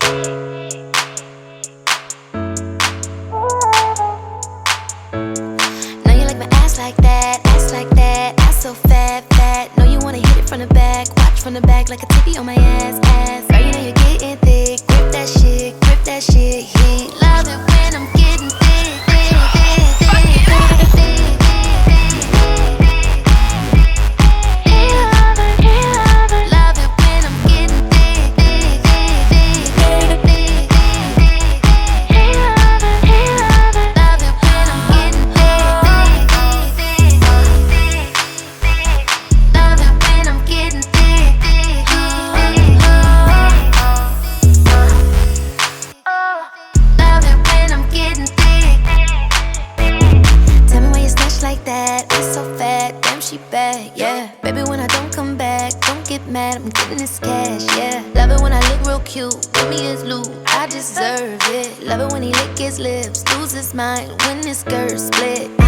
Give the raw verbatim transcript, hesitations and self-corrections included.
Know you like my ass like that, ass like that, ass so fat, fat. Know you wanna hit it from the back, watch from the back like a T V on my ass, ass. Girl, you know you're getting thick, grip that shit, grip that shit. He love it when I'm getting thick, thick, thick, thick, thick, thick. He love it, he love it, love it when I'm getting thick, thick, thick, thick, thick, thick. He love it, he love it, love it when I'm getting thick, thick, thick, thick, thick. Love it when I'm getting thick, thick, thick, love it when I'm getting thick. Tell me why you snatch like that, ass so fat, damn she bad, yeah. Baby, when I don't come back, don't get mad, I'm getting this cash, yeah. Love it when I look real cute, give me his loot, I deserve it. Love it when he lick his lips, lose his mind when his skirt split.